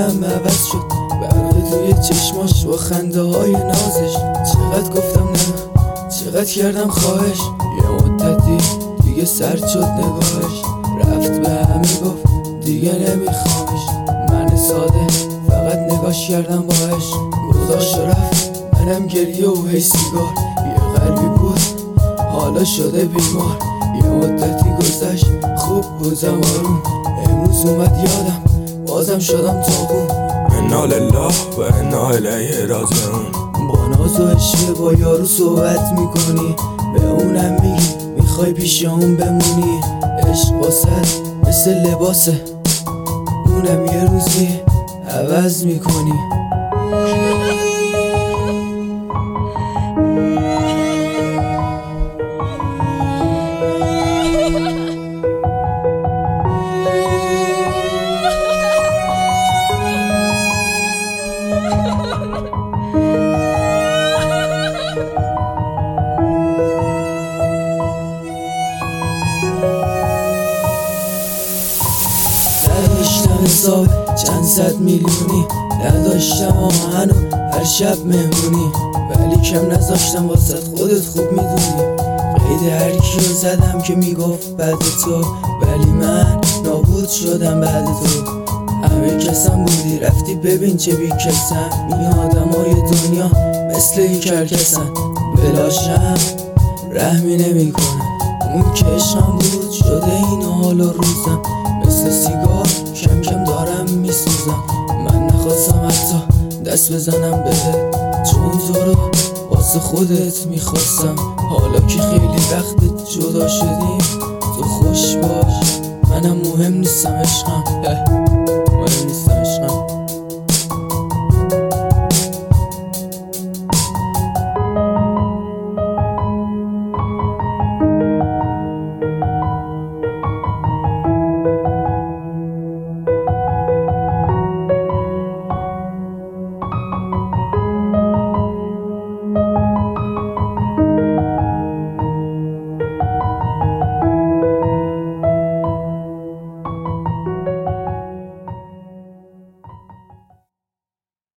هم عوض شد، برق توی چشماش با خنده های نازش. چقدر گفتم نه، چقدر کردم خواهش، یه مدتی دیگه سرد شد نگاهش. رفت به همه گفت دیگه نمیخوامش، من ساده فقط نگاش کردم باش. گذاشت و رفت، منم گریه و هی سیگار. یه قلبی بود حالا شده بیمار. یه مدتی گذشت خوب بودم آروم، امروز اومد یادم بازم شدم تابون. انا لله و انا الیه راجعون. با ناز و عشقه با یارو صحبت میکنی، به اونم میگی میخوای پیش اون بمونی. عشق واسه مثل لباسه، اونم یه روزی عوض میکنی. نداشتم حساب چند صد میلیونی، نداشتم آهن و هر شب مهمونی، ولی کم نذاشتم واسه خودت خوب میدونی. قید هر کیو زدم که میگفت بعد تو، ولی من نابود شدم بعد تو. همه کسم بودی رفتی، ببین چه بی کسم. این آدمای دنیا مثل این کرکسن، بلاشم رحمی نمی کنم. اون که عشقم بود شده این حال و روزم، مثل سیگار کم کم دارم میسوزم. من نخواستم حتی دست بزنم بهت، چون تو رو واسه خودت میخواستم. حالا که خیلی وقت جدا شدیم تو خوش باش، منم مهم نیستم عشقم.